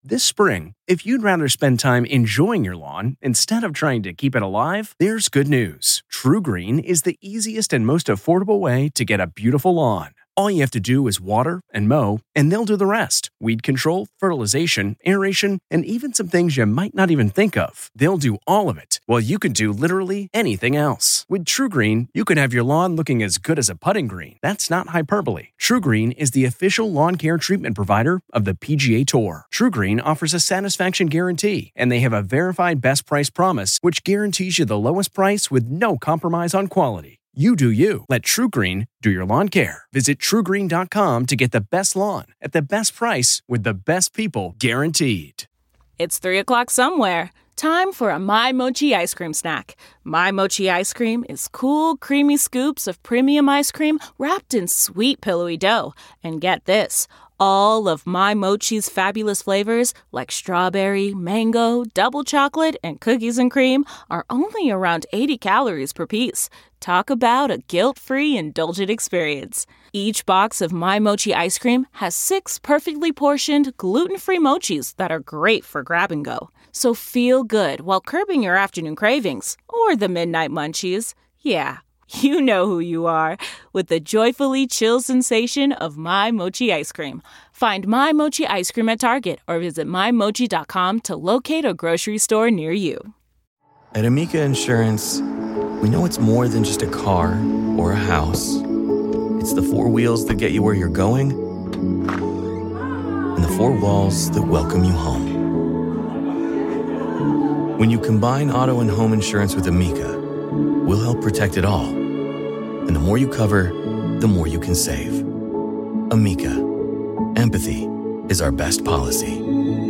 This spring, if you'd rather spend time enjoying your lawn instead of trying to keep it alive, there's good news. TruGreen is the easiest and most affordable way to get a beautiful lawn. All you have to do is water and mow, and they'll do the rest. Weed control, fertilization, aeration, and even some things you might not even think of. They'll do all of it, while you can do literally anything else. With TruGreen, you can have your lawn looking as good as a putting green. That's not hyperbole. TruGreen is the official lawn care treatment provider of the PGA Tour. TruGreen offers a satisfaction guarantee, and they have a verified best price promise, which guarantees you the lowest price with no compromise on quality. You do you. Let TruGreen do your lawn care. Visit TruGreen.com to get the best lawn at the best price with the best people guaranteed. It's 3 o'clock somewhere. Time for a My Mochi ice cream snack. My Mochi ice cream is cool, creamy scoops of premium ice cream wrapped in sweet, pillowy dough. And get this, all of My Mochi's fabulous flavors, like strawberry, mango, double chocolate, and cookies and cream, are only around 80 calories per piece. Talk about a guilt-free, indulgent experience. Each box of My Mochi ice cream has 6 perfectly portioned, gluten-free mochis that are great for grab and go. So feel good while curbing your afternoon cravings, or the midnight munchies. Yeah, you know who you are, with the joyfully chill sensation of My Mochi ice cream. Find My Mochi ice cream at Target or visit MyMochi.com to locate a grocery store near you. At Amica Insurance, we know it's more than just a car or a house. It's the 4 wheels that get you where you're going and the 4 walls that welcome you home. When you combine auto and home insurance with Amica, we'll help protect it all. And the more you cover, the more you can save. Amica. Empathy is our best policy.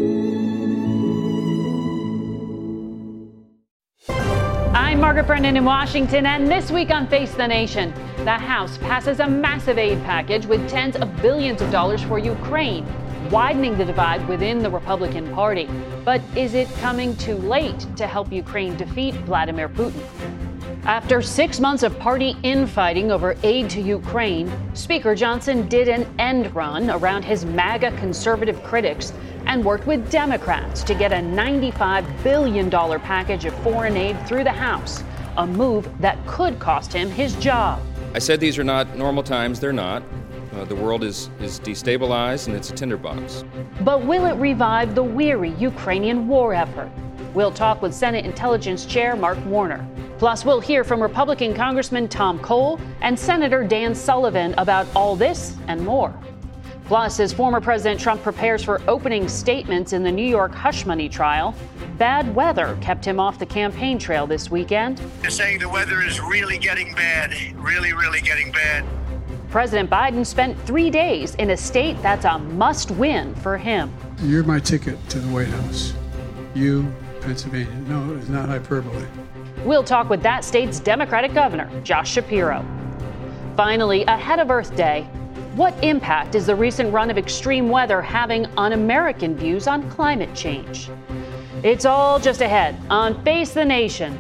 I'm Margaret Brennan in Washington, and this week on Face the Nation, the House passes a massive aid package with tens of billions of dollars for Ukraine, widening the divide within the Republican Party. But is it coming too late to help Ukraine defeat Vladimir Putin? After 6 months of party infighting over aid to Ukraine, Speaker Johnson did an end run around his MAGA conservative critics and worked with Democrats to get a $95 billion package of foreign aid through the House, a move that could cost him his job. I said these are not normal times. They're not. The world is destabilized and it's a tinderbox. But will it revive the weary Ukrainian war effort? We'll talk with Senate Intelligence Chair Mark Warner. Plus, we'll hear from Republican Congressman Tom Cole and Senator Dan Sullivan about all this and more. Plus, as former President Trump prepares for opening statements in the New York hush money trial, bad weather kept him off the campaign trail this weekend. They're saying the weather is really getting bad, really getting bad. President Biden spent 3 days in a state that's a must-win for him. You're my ticket to the White House. You, Pennsylvania. No, it's not hyperbole. We'll talk with that state's Democratic governor, Josh Shapiro. Finally, ahead of Earth Day, what impact is the recent run of extreme weather having on American views on climate change? It's all just ahead on Face the Nation.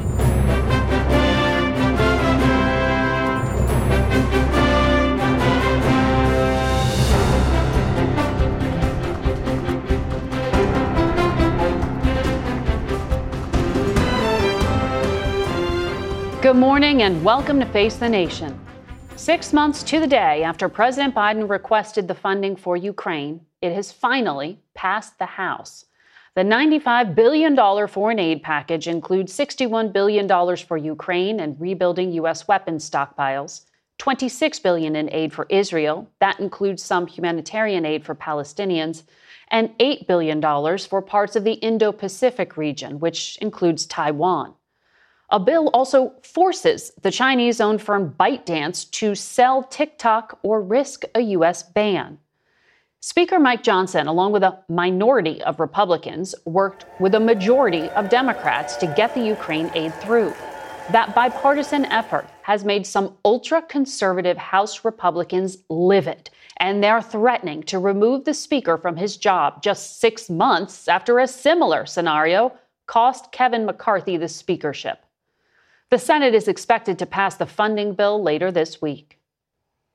Good morning and welcome to Face the Nation. 6 months to the day after President Biden requested the funding for Ukraine, it has finally passed the House. The $95 billion foreign aid package includes $61 billion for Ukraine and rebuilding U.S. weapons stockpiles, $26 billion in aid for Israel, that includes some humanitarian aid for Palestinians, and $8 billion for parts of the Indo-Pacific region, which includes Taiwan. A bill also forces the Chinese-owned firm ByteDance to sell TikTok or risk a U.S. ban. Speaker Mike Johnson, along with a minority of Republicans, worked with a majority of Democrats to get the Ukraine aid through. That bipartisan effort has made some ultra-conservative House Republicans livid, and they're threatening to remove the Speaker from his job just 6 months after a similar scenario cost Kevin McCarthy the speakership. The Senate is expected to pass the funding bill later this week.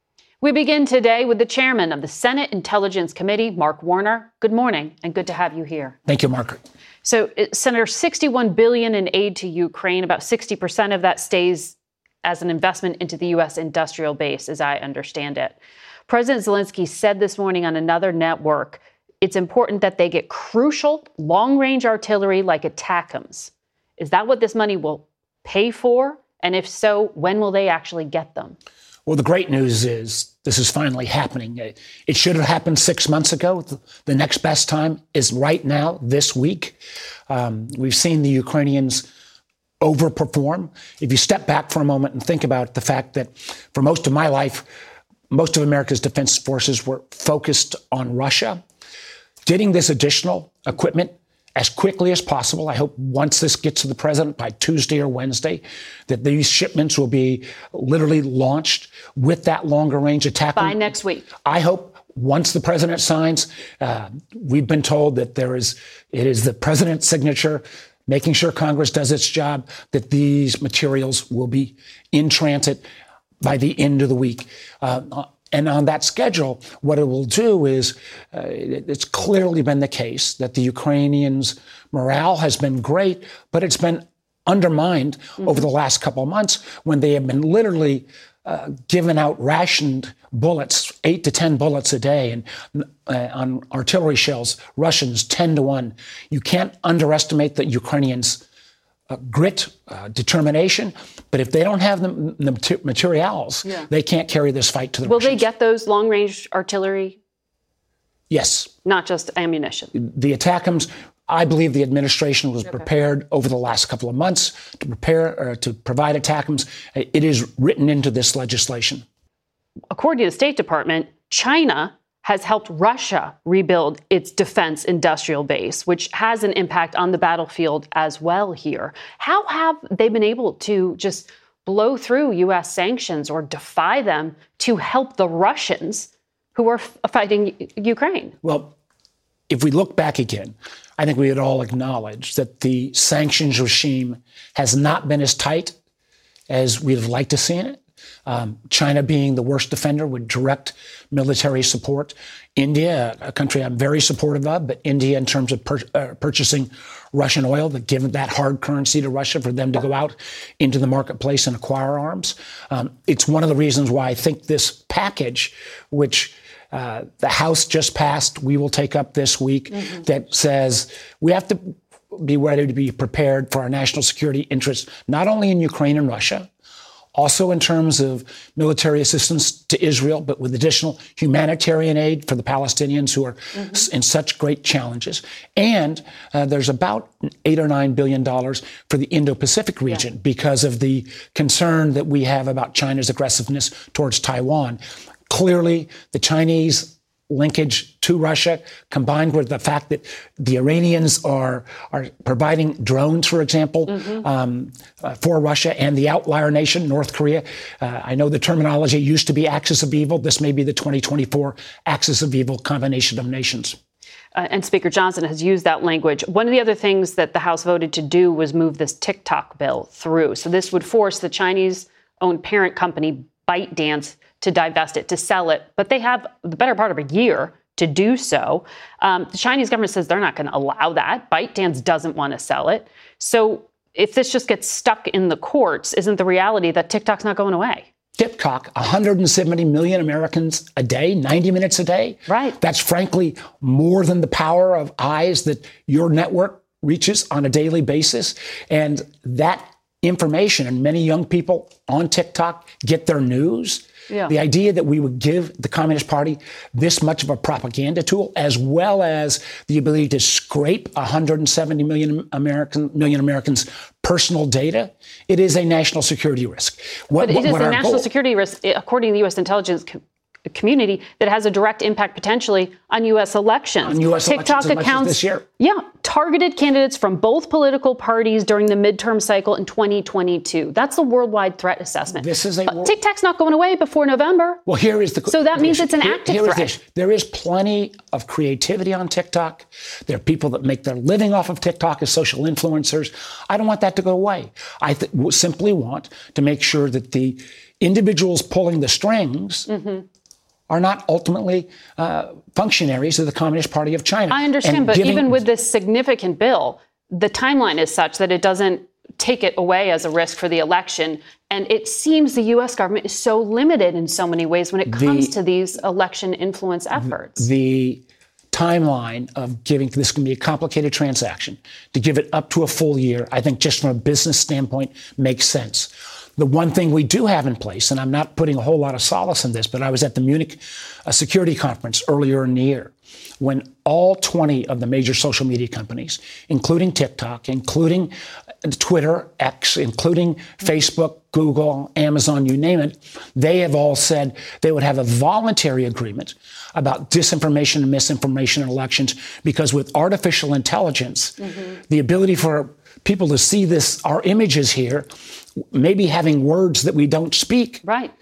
We begin today with the chairman of the Senate Intelligence Committee, Mark Warner. Good morning, and good to have you here. Thank you, Margaret. So, Senator, $61 billion in aid to Ukraine, about 60% of that stays as an investment into the U.S. industrial base, as I understand it. President Zelensky said this morning on another network, it's important that they get crucial long-range artillery like ATACMS. Is that what this money will pay for? And if so, when will they actually get them? Well, the great news is this is finally happening. It should have happened 6 months ago. The next best time is right now, this week. We've seen the Ukrainians overperform. If you step back for a moment and think about the fact that for most of my life, most of America's defense forces were focused on Russia, getting this additional equipment as quickly as possible. I hope once this gets to the president by Tuesday or Wednesday, that these shipments will be literally launched with that longer range attack. By next week. I hope once the president signs, we've been told that it is the president's signature, making sure Congress does its job, that these materials will be in transit by the end of the week. And on that schedule, what it will do is it's clearly been the case that the Ukrainians' morale has been great, but it's been undermined over the last couple of months when they have been literally given out rationed bullets, 8 to 10 bullets a day, and on artillery shells, Russians 10-1. You can't underestimate the Ukrainians' grit, determination, but if they don't have the materials, they can't carry this fight to the Russians. Will they get those long-range artillery? Yes. Not just ammunition? The ATACMS, I believe the administration was prepared over the last couple of months to provide ATACMS. It is written into this legislation. According to the State Department, China has helped Russia rebuild its defense industrial base, which has an impact on the battlefield as well here. How have they been able to just blow through U.S. sanctions or defy them to help the Russians who are fighting Ukraine? Well, if we look back again, I think we would all acknowledge that the sanctions regime has not been as tight as we'd have liked to see it. China being the worst offender with direct military support. India, a country I'm very supportive of, but India in terms of purchasing Russian oil, that given that hard currency to Russia for them to go out into the marketplace and acquire arms. It's one of the reasons why I think this package, which the House just passed, we will take up this week, that says we have to be ready to be prepared for our national security interests, not only in Ukraine and Russia, also in terms of military assistance to Israel, but with additional humanitarian aid for the Palestinians who are in such great challenges. And there's about $8 or $9 billion for the Indo-Pacific region because of the concern that we have about China's aggressiveness towards Taiwan. Clearly, the Chinese linkage to Russia, combined with the fact that the Iranians are providing drones, for example, for Russia and the outlier nation, North Korea. I know the terminology used to be axis of evil. This may be the 2024 axis of evil combination of nations. And Speaker Johnson has used that language. One of the other things that the House voted to do was move this TikTok bill through. So this would force the Chinese-owned parent company ByteDance to divest it, to sell it. But they have the better part of a year to do so. The Chinese government says they're not going to allow that. ByteDance doesn't want to sell it. So if this just gets stuck in the courts, isn't the reality that TikTok's not going away? TikTok, 170 million Americans a day, 90 minutes a day. Right. That's frankly more than the power of eyes that your network reaches on a daily basis. And that information, and many young people on TikTok get their news. Yeah. The idea that we would give the Communist Party this much of a propaganda tool, as well as the ability to scrape 170 million Americans' personal data, it is a national security risk. But it is a national security risk, according to the U.S. intelligence community, that has a direct impact potentially on U.S. elections. On U.S. TikTok elections accounts this year. Yeah, targeted candidates from both political parties during the midterm cycle in 2022. That's the worldwide threat assessment. This is TikTok's not going away before November. Well, here is the so that means it's an active threat. There is plenty of creativity on TikTok. There are people that make their living off of TikTok as social influencers. I don't want that to go away. I simply want to make sure that the individuals pulling the strings are not ultimately functionaries of the Communist Party of China. I understand, but even with this significant bill, the timeline is such that it doesn't take it away as a risk for the election. And it seems the U.S. government is so limited in so many ways when it comes to these election influence efforts. The timeline of giving this can be a complicated transaction. To give it up to a full year, I think just from a business standpoint, makes sense. The one thing we do have in place, and I'm not putting a whole lot of solace in this, but I was at the Munich Security Conference earlier in the year when all 20 of the major social media companies, including TikTok, including Twitter, X, including Facebook, Google, Amazon, you name it, they have all said they would have a voluntary agreement about disinformation and misinformation in elections, because with artificial intelligence, the ability for people to see this, our images here, maybe having words that we don't speak,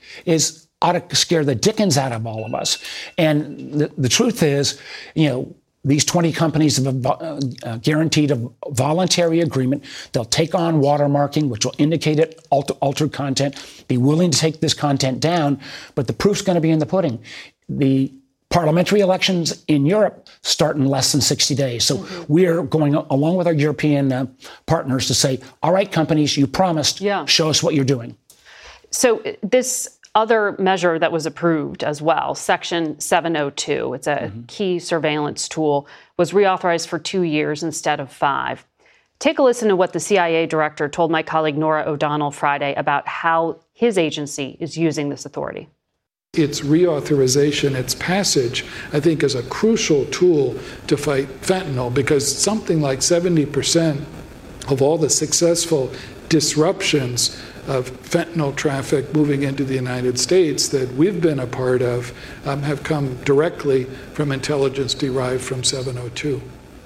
ought to scare the dickens out of all of us. And the truth is, these 20 companies have guaranteed a voluntary agreement. They'll take on watermarking, which will indicate it, altered content, be willing to take this content down, but the proof's going to be in the pudding. The parliamentary elections in Europe start in less than 60 days. So we are going along with our European partners to say, all right, companies, you promised, show us what you're doing. So this other measure that was approved as well, Section 702, it's a key surveillance tool, was reauthorized for 2 years instead of 5. Take a listen to what the CIA director told my colleague Norah O'Donnell Friday about how his agency is using this authority. Its reauthorization, its passage, I think, is a crucial tool to fight fentanyl, because something like 70% of all the successful disruptions of fentanyl traffic moving into the United States that we've been a part of have come directly from intelligence derived from 702.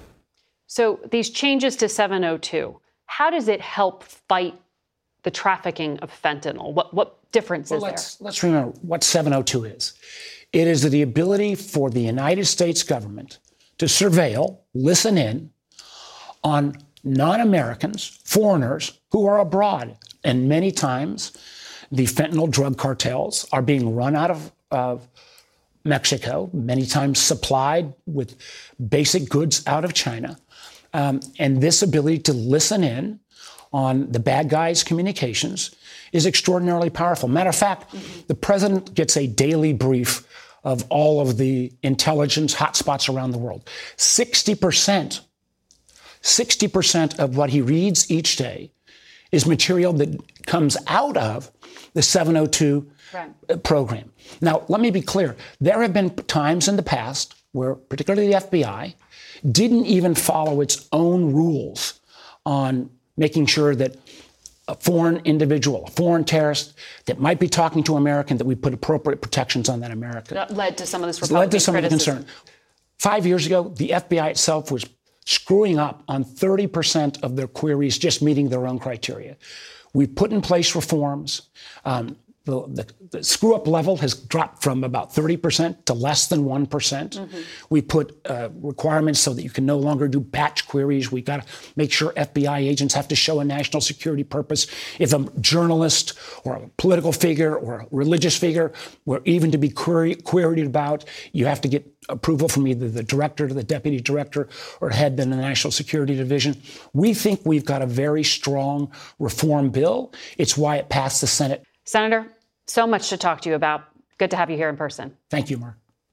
So these changes to 702, how does it help fight the trafficking of fentanyl? What difference is there? Let's remember what 702 is. It is the ability for the United States government to surveil, listen in on non-Americans, foreigners who are abroad. And many times the fentanyl drug cartels are being run out of Mexico, many times supplied with basic goods out of China. And this ability to listen in on the bad guys' communications is extraordinarily powerful. Matter of fact, the president gets a daily brief of all of the intelligence hotspots around the world. 60% of what he reads each day is material that comes out of the 702 program. Now, let me be clear. There have been times in the past where particularly the FBI didn't even follow its own rules on making sure that a foreign individual, a foreign terrorist that might be talking to American, that we put appropriate protections on that American. That led to some of this Republican criticism. 5 years ago, the FBI itself was screwing up on 30% of their queries, just meeting their own criteria. We put in place reforms. The screw-up level has dropped from about 30% to less than 1%. We put requirements so that you can no longer do batch queries. We got to make sure FBI agents have to show a national security purpose. If a journalist or a political figure or a religious figure were even to be queried about, you have to get approval from either the director to the deputy director or head of the National Security Division. We think we've got a very strong reform bill. It's why it passed the Senate. Senator, so much to talk to you about. Good to have you here in person. Thank you, Mark.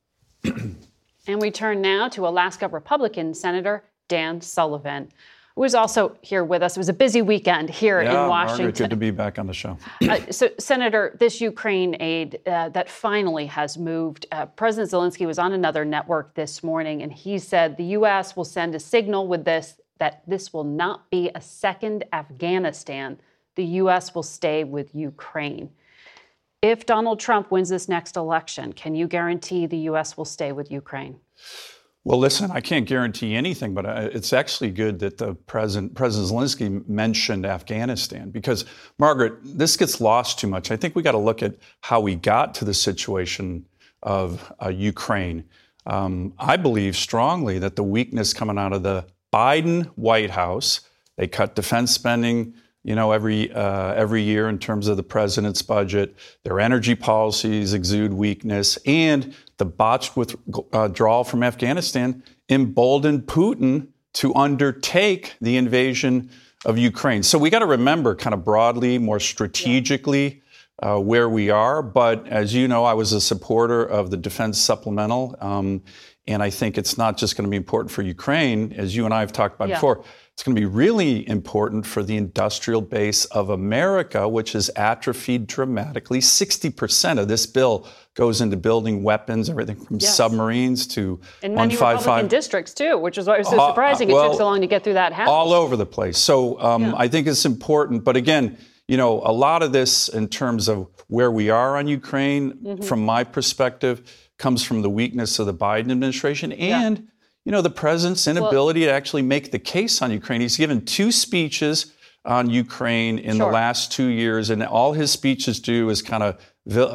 And we turn now to Alaska Republican Senator Dan Sullivan, who is also here with us. It was a busy weekend here in Washington. Margaret, good to be back on the show. So, Senator, this Ukraine aid that finally has moved, President Zelensky was on another network this morning, and he said the U.S. will send a signal with this that this will not be a second Afghanistan. The U.S. will stay with Ukraine. If Donald Trump wins this next election, can you guarantee the U.S. will stay with Ukraine? Well, listen, I can't guarantee anything, but it's actually good that the President Zelensky mentioned Afghanistan because, Margaret, this gets lost too much. I think we got to look at how we got to the situation of Ukraine. I believe strongly that the weakness coming out of the Biden White House, they cut defense spending every year in terms of the president's budget. Their energy policies exude weakness, and the botched withdrawal from Afghanistan emboldened Putin to undertake the invasion of Ukraine. So we got to remember kind of broadly, more strategically, where we are. But as you know, I was a supporter of the defense supplemental. And I think it's not just going to be important for Ukraine, as you and I have talked about before. It's going to be really important for the industrial base of America, which has atrophied dramatically. 60% of this bill goes into building weapons, everything from submarines to in many Republican districts, too, which is why it was so surprising it took so long to get through that House. All over the place. So I think it's important. But again, a lot of this in terms of where we are on Ukraine, from my perspective, comes from the weakness of the Biden administration and, the president's inability to actually make the case on Ukraine. He's given 2 speeches on Ukraine in the last 2 years, and all his speeches do is kind of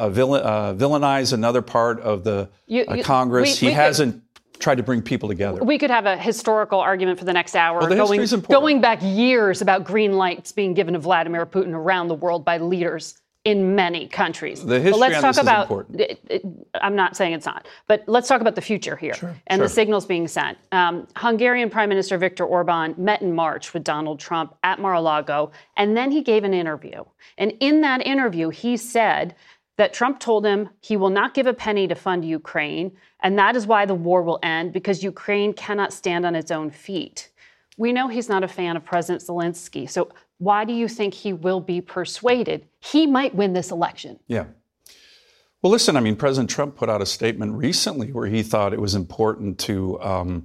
villainize another part of the Congress. He hasn't tried to bring people together. We could have a historical argument for the next hour, going back years about green lights being given to Vladimir Putin around the world by leaders in many countries. The history let's on talk this about, is important. I'm not saying it's not, but let's talk about the future here and the signals being sent. Hungarian Prime Minister Viktor Orban met in March with Donald Trump at Mar-a-Lago, and then he gave an interview. And in that interview, he said that Trump told him he will not give a penny to fund Ukraine, and that is why the war will end, because Ukraine cannot stand on its own feet. We know he's not a fan of President Zelensky, so why do you think he will be persuaded he might win this election? Yeah. Well, listen, President Trump put out a statement recently where he thought it was important to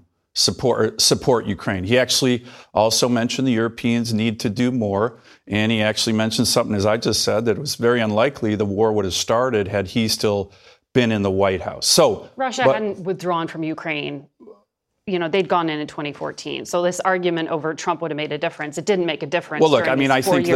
support Ukraine. He actually also mentioned the Europeans need to do more. And he actually mentioned something, as I just said, that it was very unlikely the war would have started had he still been in the White House. So Russia hadn't withdrawn from Ukraine. They'd gone in 2014. So this argument over Trump would have made a difference. It didn't make a difference. Well, look, I think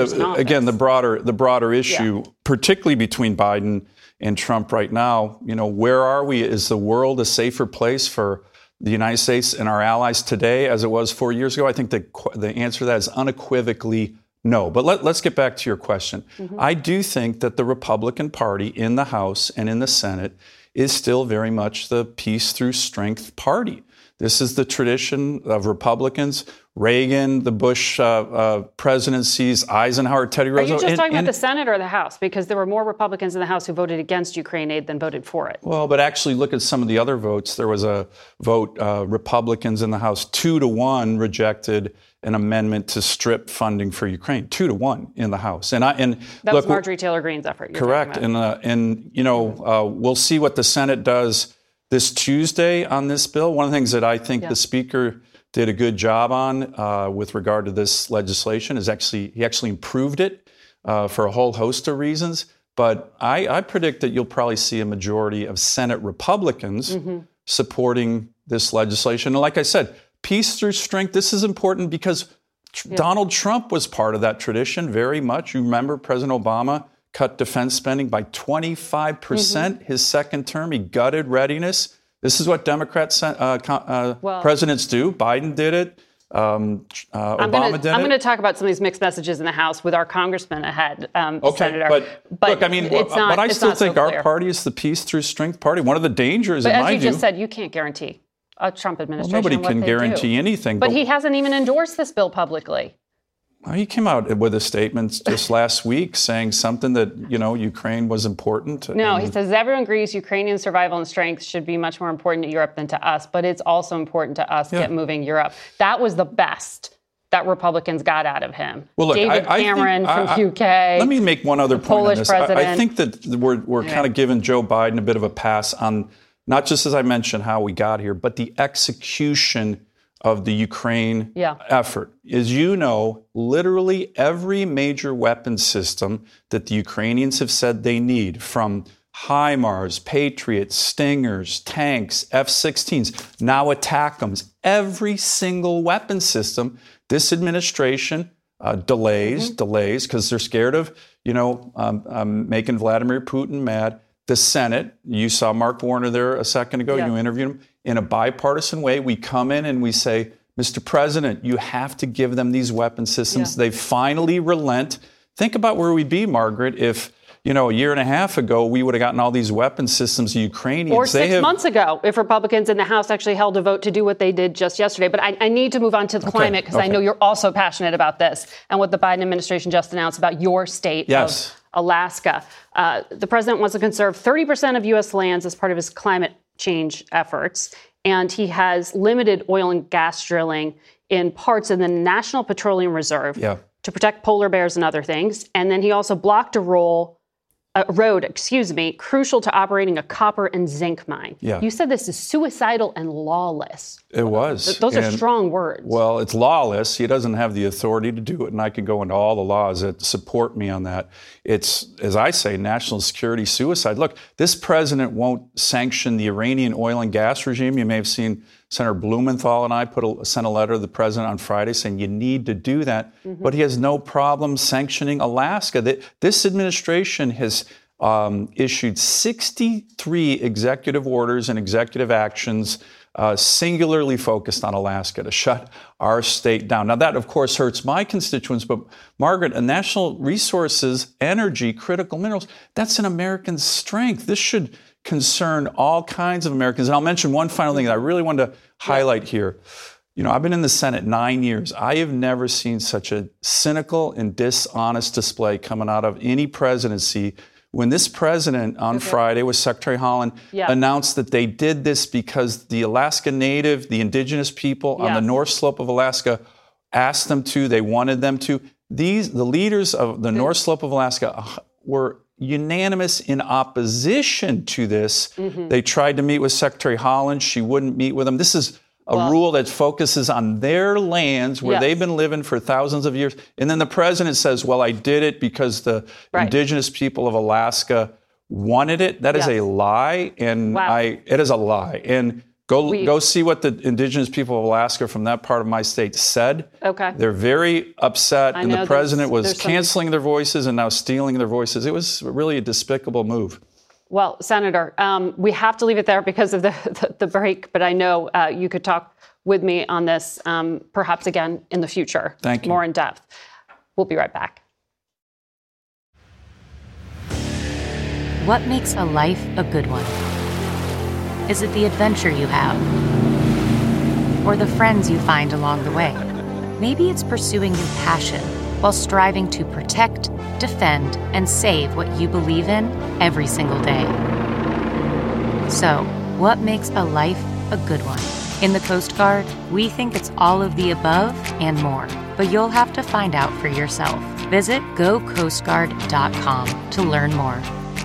the broader issue, particularly between Biden and Trump right now, where are we? Is the world a safer place for the United States and our allies today as it was 4 years ago? I think the answer to that is unequivocally no. But let's get back to your question. I do think that the Republican Party in the House and in the Senate is still very much the peace through strength party. This is the tradition of Republicans, Reagan, the Bush presidencies, Eisenhower, Teddy Roosevelt. Are you just talking about the Senate or the House? Because there were more Republicans in the House who voted against Ukraine aid than voted for it. Well, but actually look at some of the other votes. There was a vote, Republicans in the House, 2-1 rejected an amendment to strip funding for Ukraine, 2-1 in the House. And that was Marjorie Taylor Greene's effort. Correct. And we'll see what the Senate does this Tuesday on this bill. One of the things that I think the Speaker did a good job on with regard to this legislation is he actually improved it for a whole host of reasons. But I predict that you'll probably see a majority of Senate Republicans supporting this legislation. And like I said, peace through strength. This is important because Donald Trump was part of that tradition very much. You remember President Obama cut defense spending by 25% his second term. He gutted readiness. This is what Democrat presidents do. Biden did it. Obama did it. I'm going to talk about some of these mixed messages in the House with our congressman ahead, Senator. But look, I still think our party is the peace through strength party. One of the dangers, in my view, as you just said, you can't guarantee a Trump administration. Well, nobody can guarantee anything. But he hasn't even endorsed this bill publicly. He came out with a statement just last week saying something that, Ukraine was important. No, he says everyone agrees Ukrainian survival and strength should be much more important to Europe than to us, but it's also important to us get moving Europe. That was the best that Republicans got out of him. Well, look, David Cameron from UK. Let me make one other point Polish on this. president. I think that we're kind of giving Joe Biden a bit of a pass on not just, as I mentioned, how we got here, but the execution of the Ukraine effort. As you know, literally every major weapon system that the Ukrainians have said they need, from HIMARS, Patriots, Stingers, tanks, F-16s, now ATACMS, every single weapon system, this administration delays because they're scared of, making Vladimir Putin mad. The Senate, you saw Mark Warner there a second ago, you interviewed him. In a bipartisan way, we come in and we say, Mr. President, you have to give them these weapon systems. They finally relent. Think about where we'd be, Margaret, if, a year and a half ago, we would have gotten all these weapon systems to Ukrainians. Or 6 months ago, if Republicans in the House actually held a vote to do what they did just yesterday. But I need to move on to the climate, because I know you're also passionate about this and what the Biden administration just announced about your state of Alaska. The president wants to conserve 30% of U.S. lands as part of his climate change efforts. And he has limited oil and gas drilling in parts of the National Petroleum Reserve to protect polar bears and other things. And then he also blocked a road, crucial to operating a copper and zinc mine. You said this is suicidal and lawless. It was. Those are strong words. Well, it's lawless. He doesn't have the authority to do it, and I could go into all the laws that support me on that. It's, as I say, national security suicide. Look, this president won't sanction the Iranian oil and gas regime. You may have seen Senator Blumenthal and I sent a letter to the president on Friday saying you need to do that. But he has no problem sanctioning Alaska. This administration has issued 63 executive orders and executive actions singularly focused on Alaska to shut our state down. Now, that, of course, hurts my constituents, but, Margaret, a national resources, energy, critical minerals, that's an American strength. This should concern all kinds of Americans. And I'll mention one final thing that I really wanted to highlight here. I've been in the Senate 9 years. I have never seen such a cynical and dishonest display coming out of any presidency. When this president on Friday with Secretary Haaland announced that they did this because the Alaska Native, the indigenous people on the North Slope of Alaska asked them to, they wanted them to. The leaders of the North Slope of Alaska were unanimous in opposition to this. They tried to meet with Secretary Haaland. She wouldn't meet with them. This is a rule that focuses on their lands where they've been living for thousands of years. And then the president says, well, I did it because the indigenous people of Alaska wanted it. That is a lie. And it is a lie. And go see what the indigenous people of Alaska from that part of my state said. They're very upset. And the president was canceling their voices and now stealing their voices. It was really a despicable move. Well, Senator, we have to leave it there because of the break, but I know you could talk with me on this perhaps again in the future. Thank you. More in depth. We'll be right back. What makes a life a good one? Is it the adventure you have? Or the friends you find along the way? Maybe it's pursuing your passion while striving to protect, defend, and save what you believe in every single day. So, what makes a life a good one? In the Coast Guard, we think it's all of the above and more, but you'll have to find out for yourself. Visit gocoastguard.com to learn more.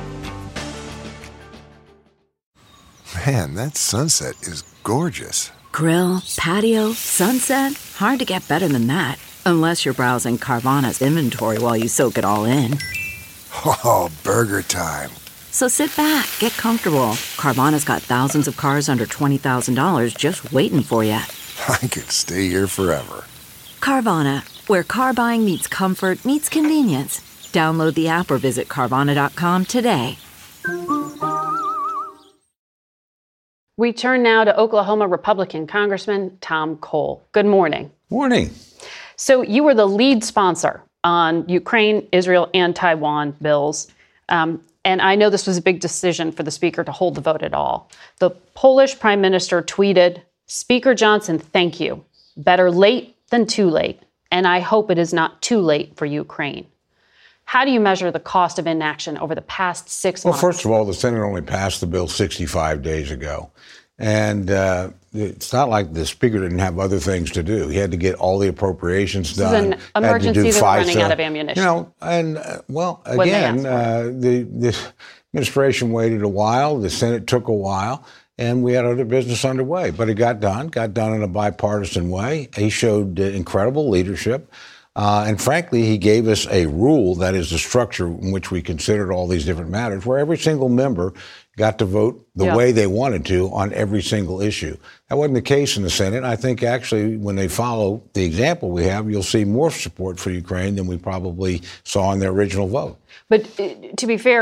Man, that sunset is gorgeous. Grill, patio, sunset. Hard to get better than that. Unless you're browsing Carvana's inventory while you soak it all in. Oh, burger time. So sit back, get comfortable. Carvana's got thousands of cars under $20,000 just waiting for you. I could stay here forever. Carvana, where car buying meets comfort meets convenience. Download the app or visit Carvana.com today. We turn now to Oklahoma Republican Congressman Tom Cole. Good morning. Morning. So you were the lead sponsor on Ukraine, Israel, and Taiwan bills. And I know this was a big decision for the speaker to hold the vote at all. The Polish prime minister tweeted, "Speaker Johnson, thank you. Better late than too late. And I hope it is not too late for Ukraine." How do you measure the cost of inaction over the past 6 months? Well, first of all, the Senate only passed the bill 65 days ago. And it's not like the speaker didn't have other ththings to do. He had to get all the appropriations done. This is an emergency. They're running out of ammunition. The administration waited a while. The Senate took a while. And we had other business underway. But it got done in a bipartisan way. He showed incredible leadership. And frankly, he gave us a rule, that is the structure in which we considered all these different matters, where every single member got to vote the way they wanted to on every single issue. That wasn't the case in the Senate. I think actually when they follow the example we have, you'll see more support for Ukraine than we probably saw in their original vote. But to be fair,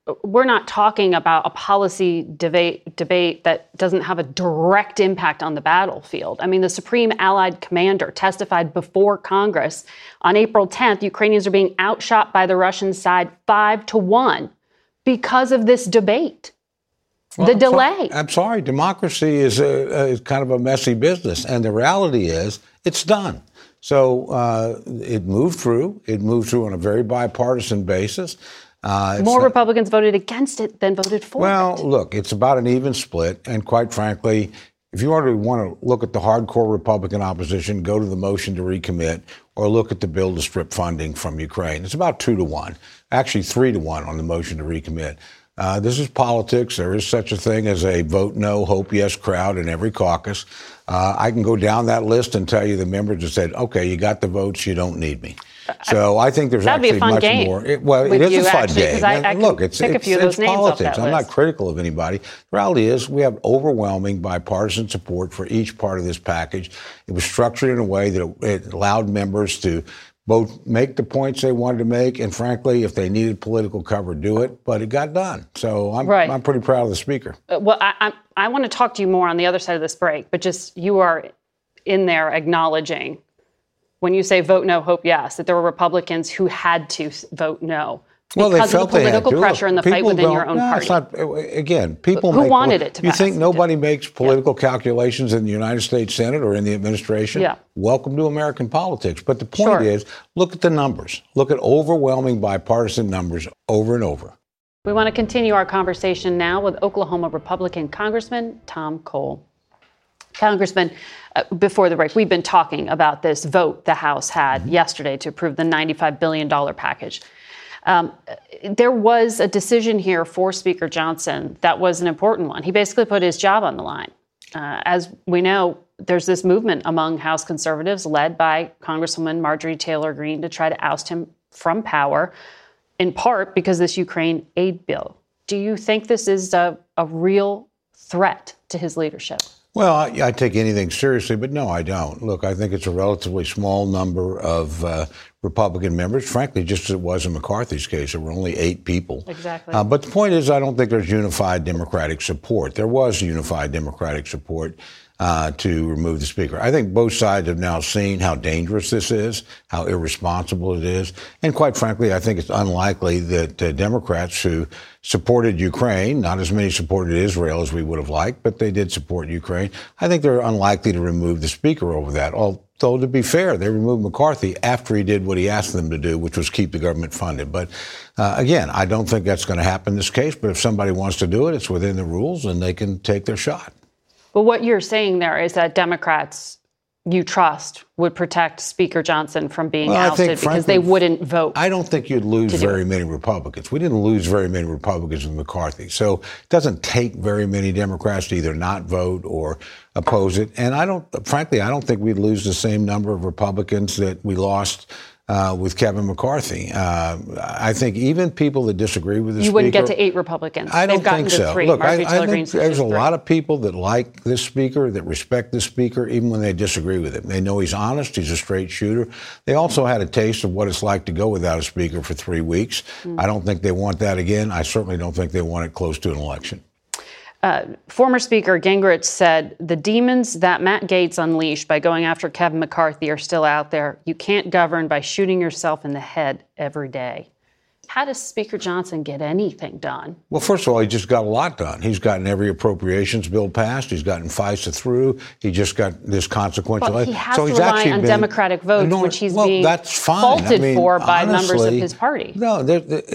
we're not talking about a policy debate that doesn't have a direct impact on the battlefield. I mean, the Supreme Allied Commander testified before Congress on April 10th, Ukrainians are being outshot by the Russian side 5-1 because of this debate. Well, the delay. I'm sorry. Democracy is kind of a messy business. And the reality is it's done. So it moved through. It moved through on a very bipartisan basis. More Republicans voted against it than voted for it. Well, look, it's about an even split. And quite frankly, if you want to look at the hardcore Republican opposition, go to the motion to recommit or look at the bill to strip funding from Ukraine. It's about 2-1, actually 3-1 on the motion to recommit. This is politics. There is such a thing as a vote no, hope yes crowd in every caucus. I can go down that list and tell you the members that said, okay, you got the votes, you don't need me. So I think there's actually much more. It is a fun game. And look, it's politics. I'm not critical of anybody. The reality is we have overwhelming bipartisan support for each part of this package. It was structured in a way that it allowed members to both make the points they wanted to make and, frankly, if they needed political cover, do it. But it got done. So I'm pretty proud of the Speaker. Well, I want to talk to you more on the other side of this break, but just you are in there acknowledging when you say vote no, hope yes, that there were Republicans who had to vote no because of the political pressure and the fight within your own party. It's not, again, people who wanted it to pass. You think nobody makes political calculations in the United States Senate or in the administration? Yeah. Welcome to American politics. But the point is, look at the numbers. Look at overwhelming bipartisan numbers over and over. We want to continue our conversation now with Oklahoma Republican Congressman Tom Cole. Congressman, before the break, we've been talking about this vote the House had yesterday to approve the $95 billion package. There was a decision here for Speaker Johnson that was an important one. He basically put his job on the line. As we know, there's this movement among House conservatives led by Congresswoman Marjorie Taylor Greene to try to oust him from power, in part because this Ukraine aid bill. Do you think this is a real threat to his leadership? Well, I take anything seriously, but no, I don't. Look, I think it's a relatively small number of Republican members, frankly, just as it was in McCarthy's case. There were only 8 people. Exactly. But the point is, I don't think there's unified Democratic support. There was unified Democratic support to remove the Speaker. I think both sides have now seen how dangerous this is, how irresponsible it is. And quite frankly, I think it's unlikely that Democrats who supported Ukraine, not as many supported Israel as we would have liked, but they did support Ukraine. I think they're unlikely to remove the Speaker over that. Although, to be fair, they removed McCarthy after he did what he asked them to do, which was keep the government funded. But again, I don't think that's going to happen in this case. But if somebody wants to do it, it's within the rules and they can take their shot. But what you're saying there is that Democrats you trust would protect Speaker Johnson from being ousted because frankly, they wouldn't vote. I don't think you'd lose very many Republicans. We didn't lose very many Republicans with McCarthy. So it doesn't take very many Democrats to either not vote or oppose it. And I don't think we'd lose the same number of Republicans that we lost with Kevin McCarthy. I think even people that disagree with the Speaker... You wouldn't get to 8 Republicans. I don't think so. Look, I think there's a 3. lot of people that like this Speaker, that respect this Speaker, even when they disagree with him. They know he's honest, he's a straight shooter. They also had a taste of what it's like to go without a Speaker for 3 weeks. I don't think they want that again. I certainly don't think they want it close to an election. Former Speaker Gingrich said, the demons that Matt Gaetz unleashed by going after Kevin McCarthy are still out there. You can't govern by shooting yourself in the head every day. How does Speaker Johnson get anything done? Well, first of all, he just got a lot done. He's gotten every appropriations bill passed. He's gotten FISA through. He just got this consequential... But he has to rely on Democratic votes, which he's being faulted for by members of his party. No,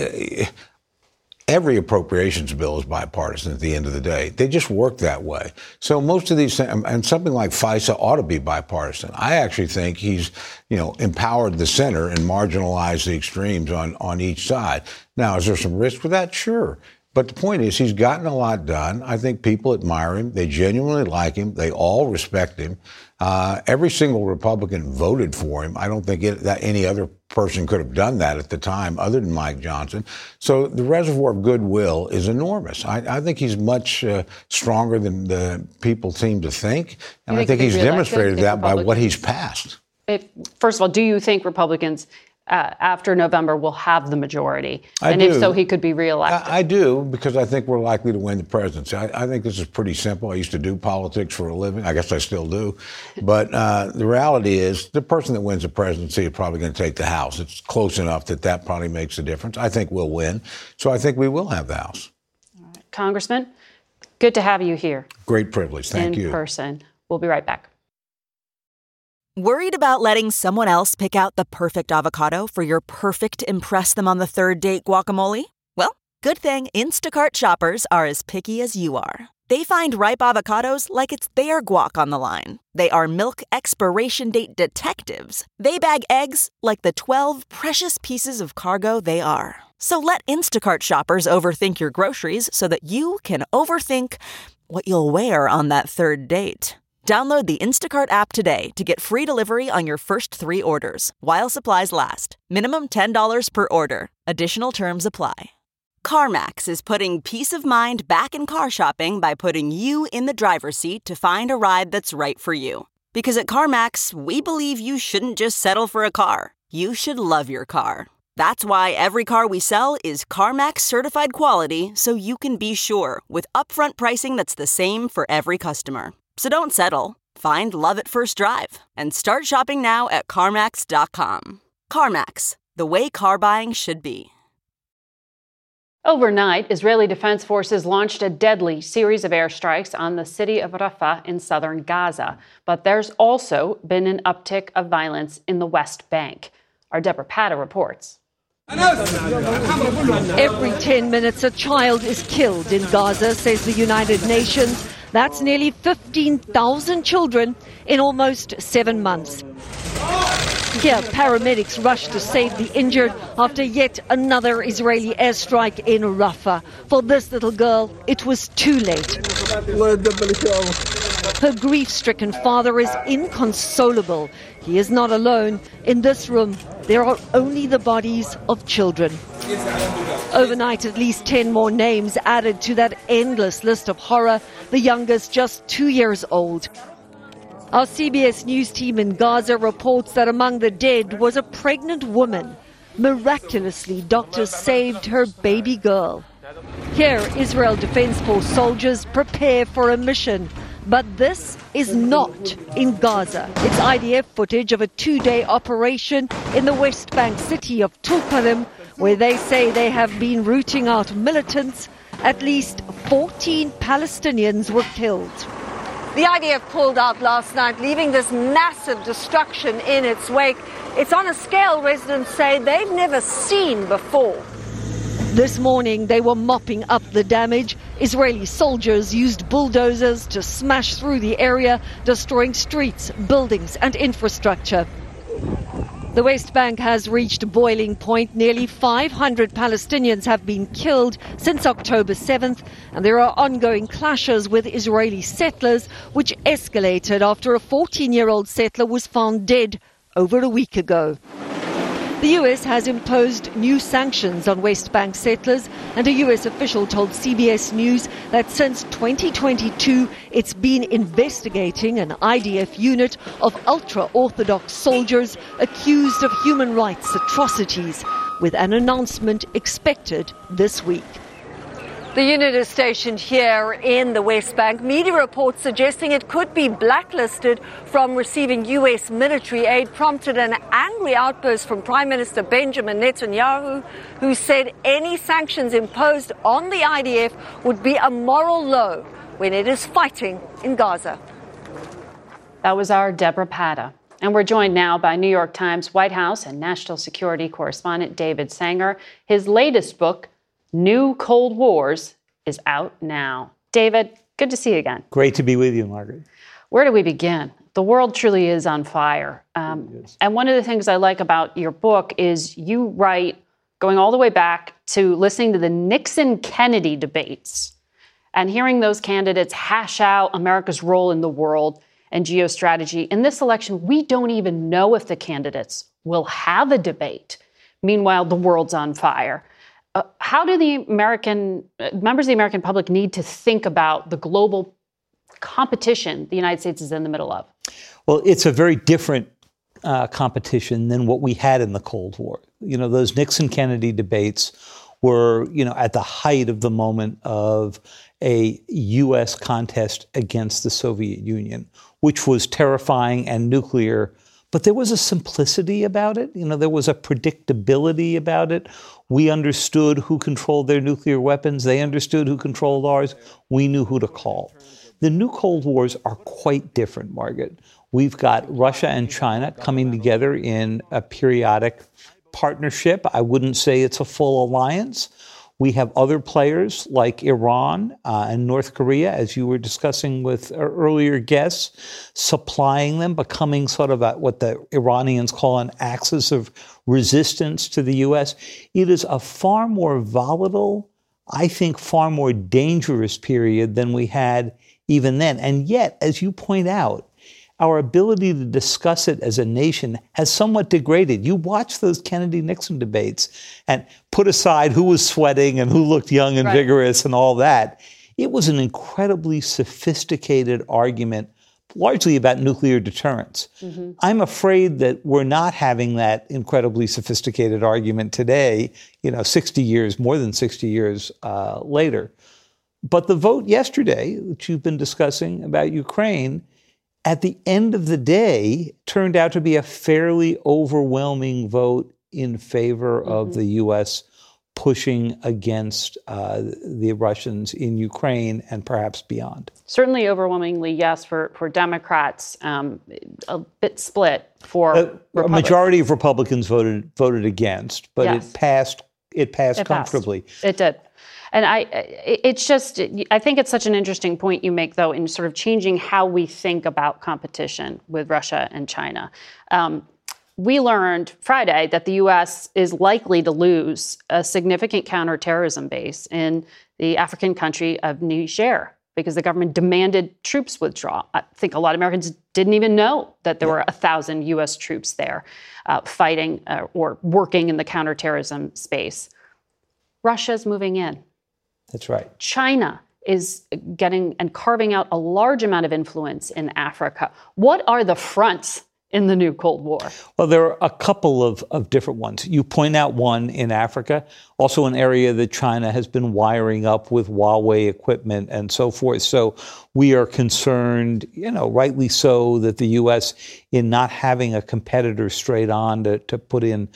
every appropriations bill is bipartisan at the end of the day. They just work that way. So most of these, and something like FISA ought to be bipartisan. I actually think he's, empowered the center and marginalized the extremes on each side. Now, is there some risk with that? Sure. But the point is, he's gotten a lot done. I think people admire him. They genuinely like him. They all respect him. Every single Republican voted for him. I don't think that any other person could have done that at the time other than Mike Johnson. So the reservoir of goodwill is enormous. I think he's much stronger than the people seem to think. And I think he's demonstrated that by what he's passed. First of all, do you think Republicans after November will have the majority? And if so, he could be reelected. I do, because I think we're likely to win the presidency. I think this is pretty simple. I used to do politics for a living. I guess I still do. But the reality is the person that wins the presidency is probably going to take the House. It's close enough that probably makes a difference. I think we'll win. So I think we will have the House. All right. Congressman, good to have you here. Great privilege. Thank you. In person. We'll be right back. Worried about letting someone else pick out the perfect avocado for your perfect impress them on the third date guacamole? Well, good thing Instacart shoppers are as picky as you are. They find ripe avocados like it's their guac on the line. They are milk expiration date detectives. They bag eggs like the 12 precious pieces of cargo they are. So let Instacart shoppers overthink your groceries so that you can overthink what you'll wear on that third date. Download the Instacart app today to get free delivery on your first 3 orders, while supplies last. Minimum $10 per order. Additional terms apply. CarMax is putting peace of mind back in car shopping by putting you in the driver's seat to find a ride that's right for you. Because at CarMax, we believe you shouldn't just settle for a car. You should love your car. That's why every car we sell is CarMax certified quality, so you can be sure with upfront pricing that's the same for every customer. So don't settle. Find love at first drive and start shopping now at CarMax.com. CarMax, the way car buying should be. Overnight, Israeli Defense Forces launched a deadly series of airstrikes on the city of Rafah in southern Gaza. But there's also been an uptick of violence in the West Bank. Our Deborah Patta reports. Every 10 minutes, a child is killed in Gaza, says the United Nations. That's nearly 15,000 children in almost 7 months. Here, paramedics rush to save the injured after yet another Israeli airstrike in Rafah. For this little girl, it was too late. Her grief-stricken father is inconsolable. He is not alone. In this room, there are only the bodies of children. Overnight, at least 10 more names added to that endless list of horror, the youngest just 2 years old. Our CBS News team in Gaza reports that among the dead was a pregnant woman. Miraculously, doctors saved her baby girl. Here, Israel Defense Force soldiers prepare for a mission. But this is not in Gaza. It's IDF footage of a 2-day operation in the West Bank city of Tulkarem, where they say they have been rooting out militants. At least 14 Palestinians were killed. The IDF pulled out last night, leaving this massive destruction in its wake. It's on a scale residents say they've never seen before. This morning, they were mopping up the damage. Israeli soldiers used bulldozers to smash through the area, destroying streets, buildings and infrastructure. The West Bank has reached boiling point. Nearly 500 Palestinians have been killed since October 7th, and there are ongoing clashes with Israeli settlers, which escalated after a 14-year-old settler was found dead over a week ago. The U.S. has imposed new sanctions on West Bank settlers, and a U.S. official told CBS News that since 2022, it's been investigating an IDF unit of ultra-Orthodox soldiers accused of human rights atrocities, with an announcement expected this week. The unit is stationed here in the West Bank. Media reports suggesting it could be blacklisted from receiving U.S. military aid prompted an angry outburst from Prime Minister Benjamin Netanyahu, who said any sanctions imposed on the IDF would be a moral low when it is fighting in Gaza. That was our Deborah Patta. And we're joined now by New York Times White House and national security correspondent David Sanger. His latest book, New Cold Wars, is out now. David, good to see you again. Great to be with you, Margaret. Where do we begin? The world truly is on fire. And one of the things I like about your book is you write, going all the way back to listening to the Nixon-Kennedy debates and hearing those candidates hash out America's role in the world and geostrategy. In this election, we don't even know if the candidates will have a debate. Meanwhile, the world's on fire. How do the members of the American public need to think about the global competition the United States is in the middle of? Well, it's a very different competition than what we had in the Cold War. Those Nixon-Kennedy debates were, at the height of the moment of a U.S. contest against the Soviet Union, which was terrifying and nuclear. But there was a simplicity about it. There was a predictability about it. We understood who controlled their nuclear weapons. They understood who controlled ours. We knew who to call. The new Cold Wars are quite different, Margaret. We've got Russia and China coming together in a periodic partnership. I wouldn't say it's a full alliance. We have other players like Iran and North Korea, as you were discussing with earlier guests, supplying them, becoming sort of what the Iranians call an axis of resistance to the U.S. It is a far more volatile, I think far more dangerous period than we had even then. And yet, as you point out, our ability to discuss it as a nation has somewhat degraded. You watch those Kennedy-Nixon debates and put aside who was sweating and who looked young and vigorous and all that. It was an incredibly sophisticated argument, largely about nuclear deterrence. Mm-hmm. I'm afraid that we're not having that incredibly sophisticated argument today, 60 years, more than 60 years later. But the vote yesterday, which you've been discussing about Ukraine, at the end of the day, turned out to be a fairly overwhelming vote in favor of the U.S. pushing against the Russians in Ukraine and perhaps beyond. Certainly overwhelmingly, yes, for Democrats, a bit split for Republicans. A majority of Republicans voted against, but yes. It passed comfortably. It did. And I think it's such an interesting point you make, though, in sort of changing how we think about competition with Russia and China. We learned Friday that the U.S. is likely to lose a significant counterterrorism base in the African country of Niger because the government demanded troops withdraw. I think a lot of Americans didn't even know that there were 1,000 U.S. troops there fighting or working in the counterterrorism space. Russia's moving in. That's right. China is getting and carving out a large amount of influence in Africa. What are the fronts in the new Cold War? Well, there are a couple of different ones. You point out one in Africa, also an area that China has been wiring up with Huawei equipment and so forth. So we are concerned, rightly so, that the U.S., in not having a competitor straight on to put in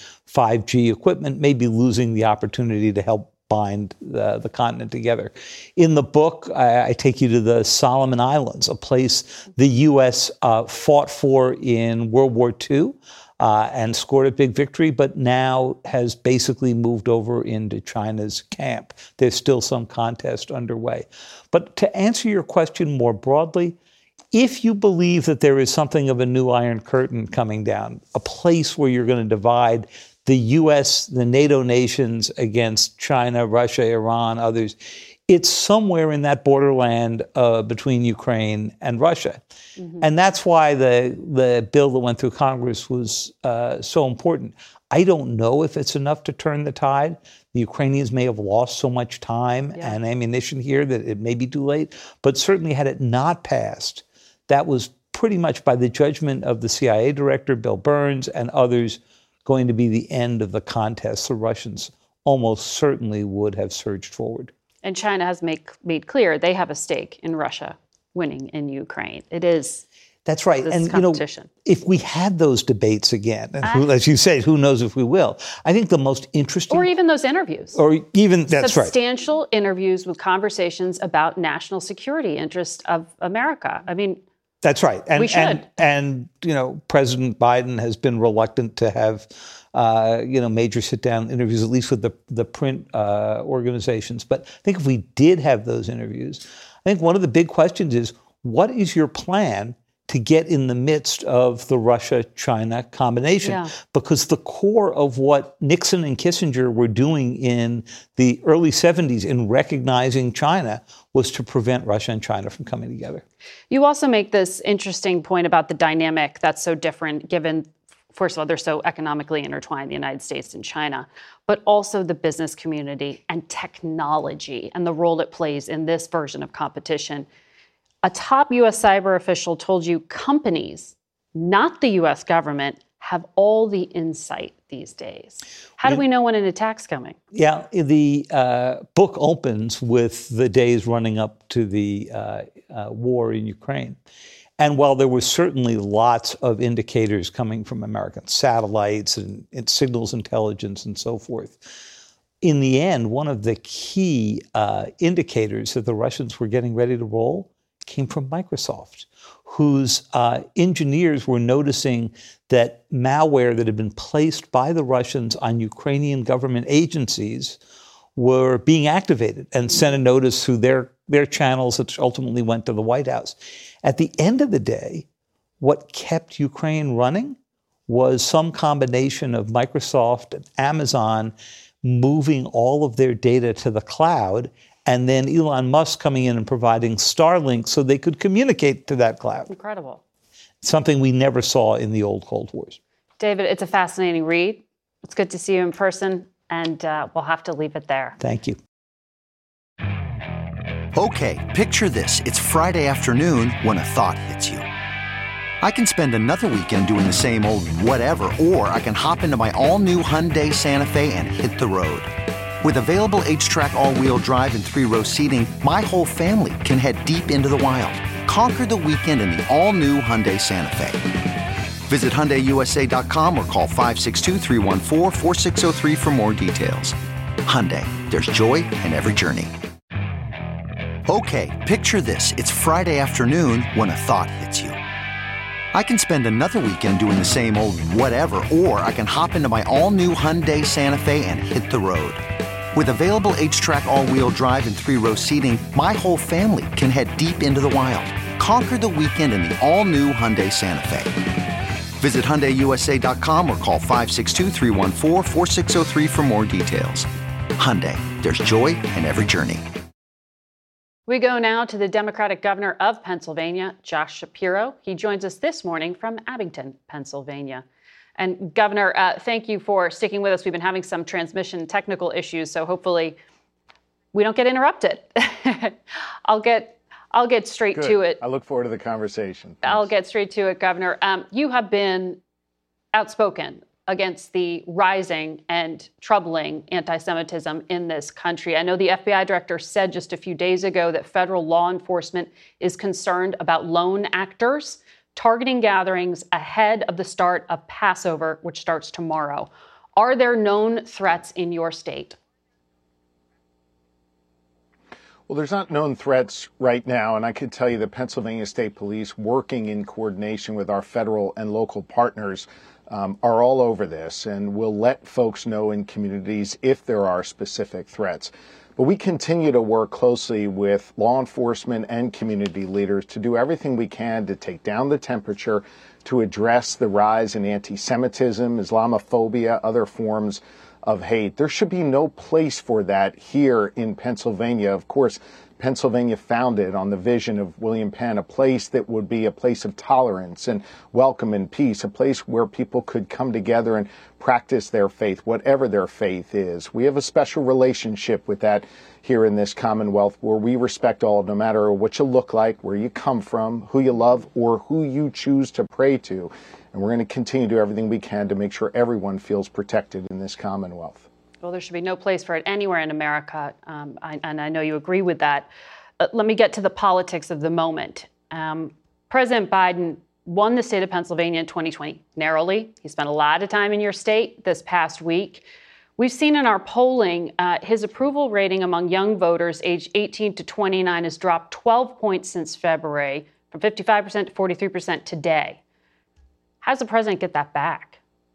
5G equipment, may be losing the opportunity to help bind the continent together. In the book, I take you to the Solomon Islands, a place the U.S. fought for in World War II and scored a big victory, but now has basically moved over into China's camp. There's still some contest underway. But to answer your question more broadly, if you believe that there is something of a new Iron Curtain coming down, a place where you're going to divide the U.S., the NATO nations against China, Russia, Iran, others, it's somewhere in that borderland between Ukraine and Russia. Mm-hmm. And that's why the bill that went through Congress was so important. I don't know if it's enough to turn the tide. The Ukrainians may have lost so much time and ammunition here that it may be too late. But certainly had it not passed, that was pretty much by the judgment of the CIA director, Bill Burns, and others, going to be the end of the contest. The Russians almost certainly would have surged forward. And China has made clear they have a stake in Russia winning in Ukraine. It is. That's right. And, competition. If we had those debates again, and as you say, who knows if we will, I think the most interesting... Or even those interviews. Or even, that's right. Substantial interviews with conversations about national security interest of America. I mean... That's right. And, we should. And President Biden has been reluctant to have, major sit-down interviews, at least with the print organizations. But I think if we did have those interviews, I think one of the big questions is, what is your plan to get in the midst of the Russia-China combination? Yeah. Because the core of what Nixon and Kissinger were doing in the early 70s in recognizing China was to prevent Russia and China from coming together. You also make this interesting point about the dynamic that's so different given, first of all, they're so economically intertwined, the United States and China, but also the business community and technology and the role it plays in this version of competition. A top U.S. cyber official told you companies, not the U.S. government, have all the insight these days. How do we know when an attack's coming? Yeah, the book opens with the days running up to the war in Ukraine. And while there were certainly lots of indicators coming from American satellites and signals intelligence and so forth, in the end, one of the key indicators that the Russians were getting ready to roll came from Microsoft, whose engineers were noticing that malware that had been placed by the Russians on Ukrainian government agencies were being activated and sent a notice through their channels that ultimately went to the White House. At the end of the day, what kept Ukraine running was some combination of Microsoft and Amazon moving all of their data to the cloud, and then Elon Musk coming in and providing Starlink so they could communicate to that cloud. Incredible. Something we never saw in the old Cold Wars. David, it's a fascinating read. It's good to see you in person, and we'll have to leave it there. Thank you. Okay, picture this. It's Friday afternoon when a thought hits you. I can spend another weekend doing the same old whatever, or I can hop into my all-new Hyundai Santa Fe and hit the road. With available H-Track all-wheel drive and 3-row seating, my whole family can head deep into the wild. Conquer the weekend in the all-new Hyundai Santa Fe. Visit HyundaiUSA.com or call 562-314-4603 for more details. Hyundai, there's joy in every journey. Okay, picture this. It's Friday afternoon when a thought hits you. I can spend another weekend doing the same old whatever, or I can hop into my all-new Hyundai Santa Fe and hit the road. With available H-Track all-wheel drive and 3-row seating, my whole family can head deep into the wild. Conquer the weekend in the all-new Hyundai Santa Fe. Visit HyundaiUSA.com or call 562-314-4603 for more details. Hyundai, there's joy in every journey. We go now to the Democratic governor of Pennsylvania, Josh Shapiro. He joins us this morning from Abington, Pennsylvania. And Governor, thank you for sticking with us. We've been having some transmission technical issues, so hopefully we don't get interrupted. I'll get straight to it. I look forward to the conversation. Thanks. I'll get straight to it, Governor. You have been outspoken against the rising and troubling anti-Semitism in this country. I know the FBI director said just a few days ago that federal law enforcement is concerned about lone actors targeting gatherings ahead of the start of Passover, which starts tomorrow. Are there known threats in your state? Well, there's not known threats right now, and I can tell you the Pennsylvania State Police, working in coordination with our federal and local partners, are all over this, and will let folks know in communities if there are specific threats. But we continue to work closely with law enforcement and community leaders to do everything we can to take down the temperature, to address the rise in anti-Semitism, Islamophobia, other forms of hate. There should be no place for that here in Pennsylvania. Of course, Pennsylvania founded on the vision of William Penn, a place that would be a place of tolerance and welcome and peace, a place where people could come together and practice their faith, whatever their faith is. We have a special relationship with that here in this Commonwealth, where we respect all, no matter what you look like, where you come from, who you love, or who you choose to pray to. And we're going to continue to do everything we can to make sure everyone feels protected in this Commonwealth. Well, there should be no place for it anywhere in America, and I know you agree with that. Let me get to the politics of the moment. President Biden won the state of Pennsylvania in 2020 narrowly. He spent a lot of time in your state this past week. We've seen in our polling his approval rating among young voters aged 18 to 29 has dropped 12 points since February, from 55% to 43% today. How does the president get that back?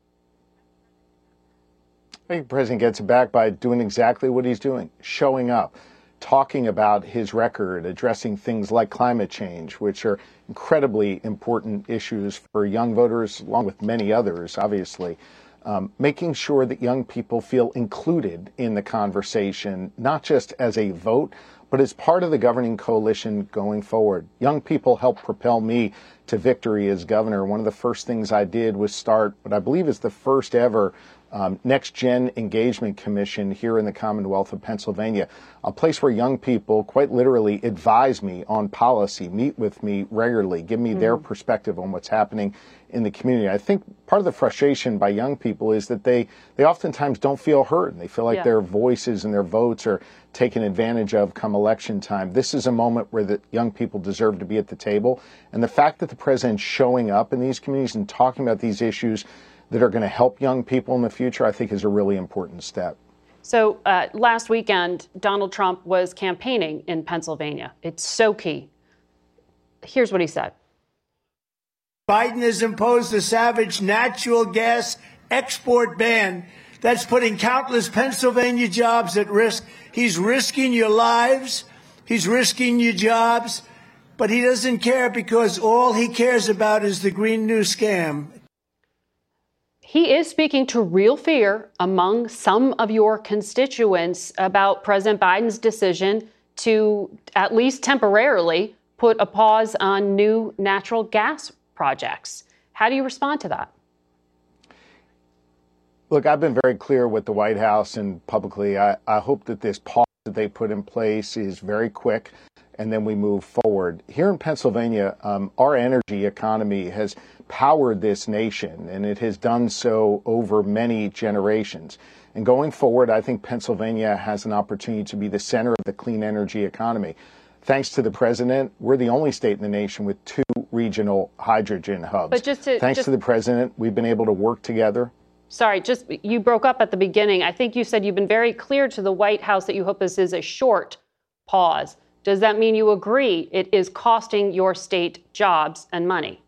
I think the president gets it back by doing exactly what he's doing, showing up, talking about his record, addressing things like climate change, which are incredibly important issues for young voters, along with many others, obviously. Making sure that young people feel included in the conversation, not just as a vote, but as part of the governing coalition going forward. Young people helped propel me to victory as governor. One of the first things I did was start what I believe is the first ever Next Gen Engagement Commission here in the Commonwealth of Pennsylvania, a place where young people quite literally advise me on policy, meet with me regularly, give me their perspective on what's happening in the community. I think part of the frustration by young people is that they oftentimes don't feel heard. And they feel like their voices and their votes are taken advantage of come election time. This is a moment where the young people deserve to be at the table. And the fact that the president's showing up in these communities and talking about these issues that are going to help young people in the future, I think is a really important step. So last weekend, Donald Trump was campaigning in Pennsylvania. It's so key. Here's what he said. Biden has imposed a savage natural gas export ban that's putting countless Pennsylvania jobs at risk. He's risking your lives. He's risking your jobs. But he doesn't care because all he cares about is the Green New Scam. He is speaking to real fear among some of your constituents about President Biden's decision to, at least temporarily, put a pause on new natural gas projects. How do you respond to that? Look, I've been very clear with the White House and publicly. I hope that this pause that they put in place is very quick and then we move forward. Here in Pennsylvania, our energy economy has powered this nation, and it has done so over many generations. And going forward, I think Pennsylvania has an opportunity to be the center of the clean energy economy. Thanks to the president, we're the only state in the nation with 2 regional hydrogen hubs. But thanks to the president, we've been able to work together. Sorry, you broke up at the beginning. I think you said you've been very clear to the White House that you hope this is a short pause. Does that mean you agree it is costing your state jobs and money?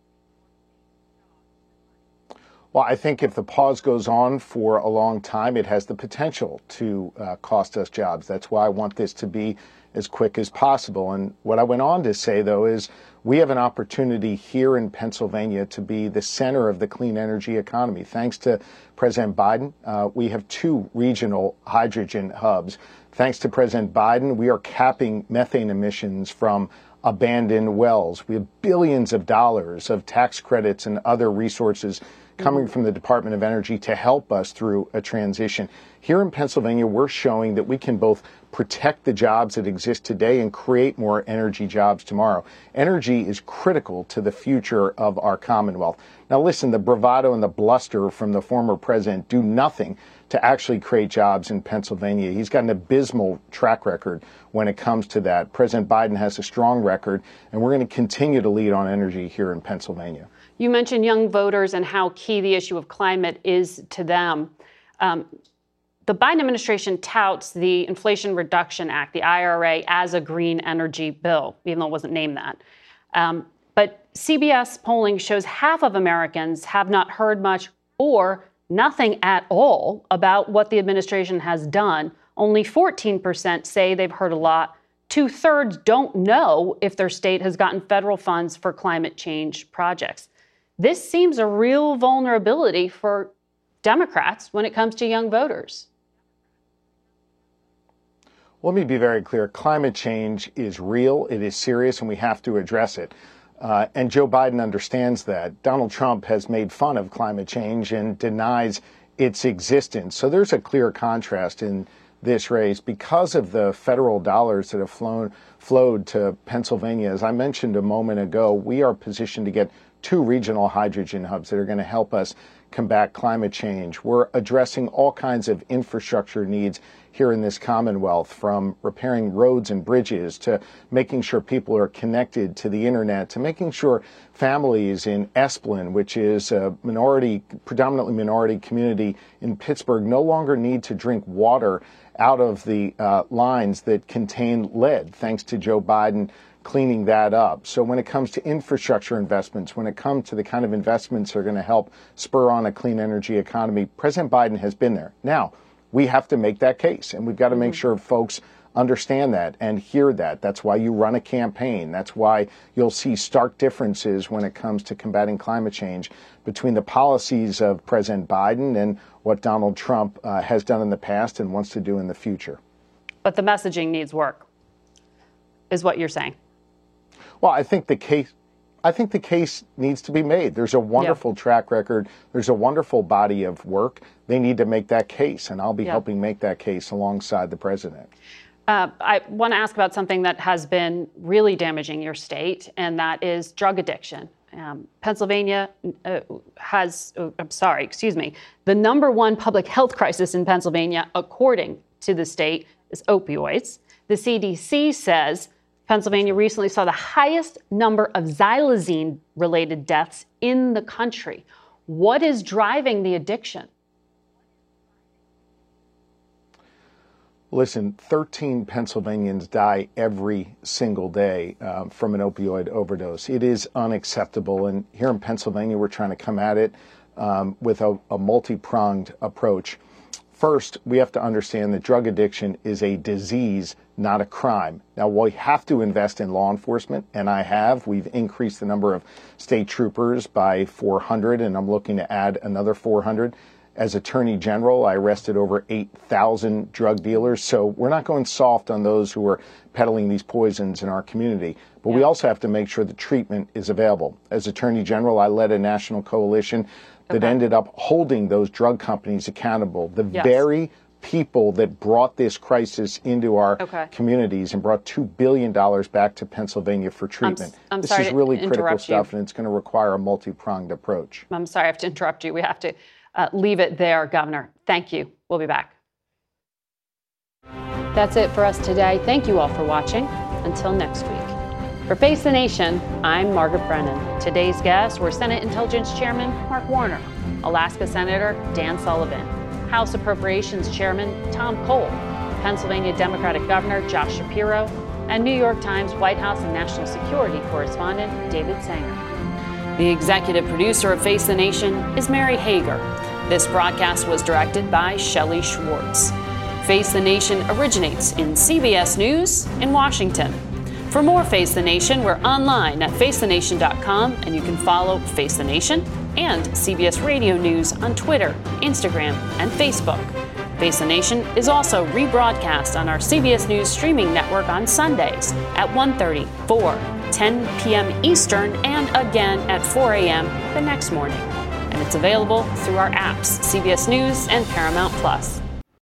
Well, I think if the pause goes on for a long time, it has the potential to cost us jobs. That's why I want this to be as quick as possible. And what I went on to say, though, is we have an opportunity here in Pennsylvania to be the center of the clean energy economy. Thanks to President Biden, we have 2 regional hydrogen hubs. Thanks to President Biden, we are capping methane emissions from abandoned wells. We have billions of dollars of tax credits and other resources coming from the Department of Energy to help us through a transition. Here in Pennsylvania, we're showing that we can both protect the jobs that exist today and create more energy jobs tomorrow. Energy is critical to the future of our Commonwealth. Now listen, the bravado and the bluster from the former president do nothing to actually create jobs in Pennsylvania. He's got an abysmal track record when it comes to that. President Biden has a strong record, and we're going to continue to lead on energy here in Pennsylvania. You mentioned young voters and how key the issue of climate is to them. The Biden administration touts the Inflation Reduction Act, the IRA, as a green energy bill, even though it wasn't named that. But CBS polling shows half of Americans have not heard much or nothing at all about what the administration has done. Only 14% say they've heard a lot. 2/3 don't know if their state has gotten federal funds for climate change projects. This seems a real vulnerability for Democrats when it comes to young voters. Let me be very clear. Climate change is real, it is serious, and we have to address it. And Joe Biden understands that. Donald Trump has made fun of climate change and denies its existence. So there's a clear contrast in this race because of the federal dollars that have flowed to Pennsylvania. As I mentioned a moment ago, we are positioned to get 2 regional hydrogen hubs that are going to help us combat climate change. We're addressing all kinds of infrastructure needs here in this Commonwealth, from repairing roads and bridges to making sure people are connected to the internet, to making sure families in Esplin, which is a predominantly minority community in Pittsburgh, no longer need to drink water out of the lines that contain lead, thanks to Joe Biden cleaning that up. So when it comes to infrastructure investments, when it comes to the kind of investments that are going to help spur on a clean energy economy, President Biden has been there. Now, we have to make that case, and we've got to make sure folks understand that and hear that. That's why you run a campaign. That's why you'll see stark differences when it comes to combating climate change between the policies of President Biden and what Donald Trump has done in the past and wants to do in the future. But the messaging needs work, is what you're saying. Well, I think the case needs to be made. There's a wonderful track record. There's a wonderful body of work. They need to make that case, and I'll be helping make that case alongside the president. I want to ask about something that has been really damaging your state, and that is drug addiction. Pennsylvania has, the number one public health crisis in Pennsylvania, according to the state, is opioids. The CDC says Pennsylvania recently saw the highest number of xylazine-related deaths in the country. What is driving the addiction? Listen, 13 Pennsylvanians die every single day from an opioid overdose. It is unacceptable. And here in Pennsylvania, we're trying to come at it with a multi-pronged approach. First, we have to understand that drug addiction is a disease, not a crime. Now, we have to invest in law enforcement, and we've increased the number of state troopers by 400, and I'm looking to add another 400. As Attorney General, I arrested over 8,000 drug dealers. So we're not going soft on those who are peddling these poisons in our community. But we also have to make sure the treatment is available. As Attorney General, I led a national coalition that ended up holding those drug companies accountable. The very people that brought this crisis into our communities and brought $2 billion back to Pennsylvania for treatment. This is really critical stuff, and it's going to require a multi-pronged approach. I'm sorry, I have to interrupt you. We have to leave it there, Governor. Thank you. We'll be back. That's it for us today. Thank you all for watching. Until next week. For Face the Nation, I'm Margaret Brennan. Today's guests were Senate Intelligence Chairman Mark Warner, Alaska Senator Dan Sullivan, House Appropriations Chairman Tom Cole, Pennsylvania Democratic Governor Josh Shapiro, and New York Times White House and National Security Correspondent David Sanger. The executive producer of Face the Nation is Mary Hager. This broadcast was directed by Shelley Schwartz. Face the Nation originates in CBS News in Washington. For more Face the Nation, we're online at facethenation.com, and you can follow Face the Nation and CBS Radio News on Twitter, Instagram, and Facebook. Face the Nation is also rebroadcast on our CBS News streaming network on Sundays at 1:30, 4, 10 p.m. Eastern, and again at 4 a.m. the next morning. And it's available through our apps, CBS News and Paramount Plus.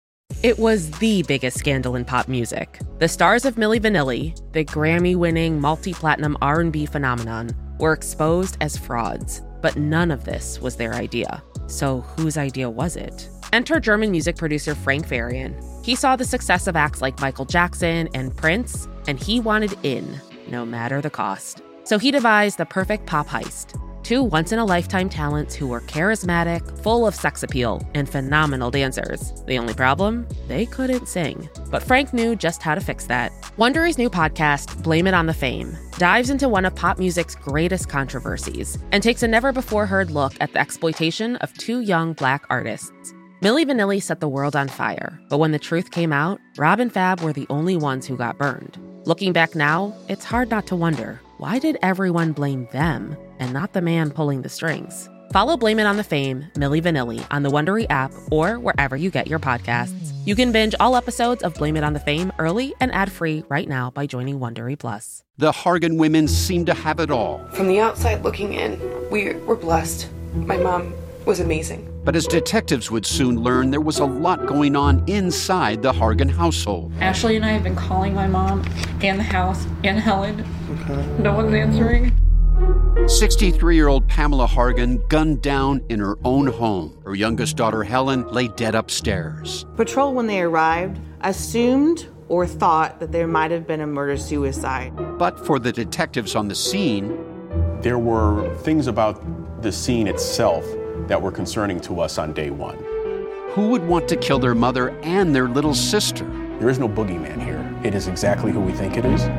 It was the biggest scandal in pop music. The stars of Milli Vanilli, the Grammy-winning multi-platinum R&B phenomenon, were exposed as frauds. But none of this was their idea. So whose idea was it? Enter German music producer Frank Farian. He saw the success of acts like Michael Jackson and Prince, and he wanted in, no matter the cost. So he devised the perfect pop heist. Two once-in-a-lifetime talents who were charismatic, full of sex appeal, and phenomenal dancers. The only problem? They couldn't sing. But Frank knew just how to fix that. Wondery's new podcast, Blame It on the Fame, dives into one of pop music's greatest controversies and takes a never-before-heard look at the exploitation of two young Black artists. Milli Vanilli set the world on fire, but when the truth came out, Rob and Fab were the only ones who got burned. Looking back now, it's hard not to wonder, why did everyone blame them and not the man pulling the strings? Follow Blame It on the Fame, Milli Vanilli, on the Wondery app or wherever you get your podcasts. You can binge all episodes of Blame It on the Fame early and ad-free right now by joining Wondery Plus. The Hargan women seem to have it all. From the outside looking in, we were blessed. My mom was amazing. But as detectives would soon learn, there was a lot going on inside the Hargan household. Ashley and I have been calling my mom and the house and Helen. Okay. No one's answering. 63-year-old Pamela Hargan gunned down in her own home. Her youngest daughter, Helen, lay dead upstairs. Patrol, when they arrived, assumed or thought that there might have been a murder-suicide. But for the detectives on the scene, there were things about the scene itself that were concerning to us on day one. Who would want to kill their mother and their little sister? There is no boogeyman here. It is exactly who we think it is.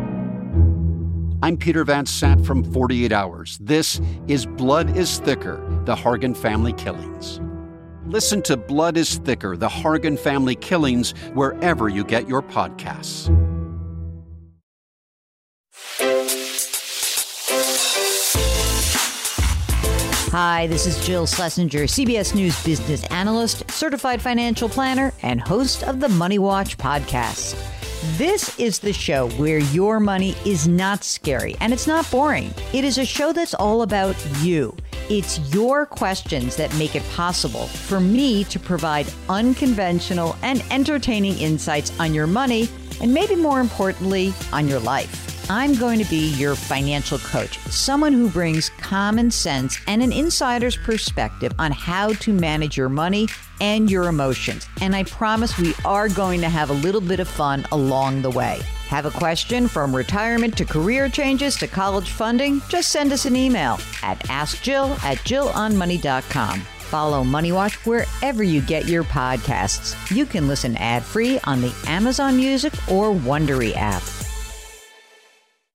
I'm Peter Van Sant from 48 Hours. This is Blood is Thicker, the Hargan Family Killings. Listen to Blood is Thicker, the Hargan Family Killings, wherever you get your podcasts. Hi, this is Jill Schlesinger, CBS News business analyst, certified financial planner, and host of the Money Watch podcast. This is the show where your money is not scary and it's not boring. It is a show that's all about you. It's your questions that make it possible for me to provide unconventional and entertaining insights on your money and maybe more importantly, on your life. I'm going to be your financial coach, someone who brings common sense and an insider's perspective on how to manage your money and your emotions. And I promise we are going to have a little bit of fun along the way. Have a question from retirement to career changes to college funding? Just send us an email at askjill@jillonmoney.com. Follow Money Watch wherever you get your podcasts. You can listen ad-free on the Amazon Music or Wondery app.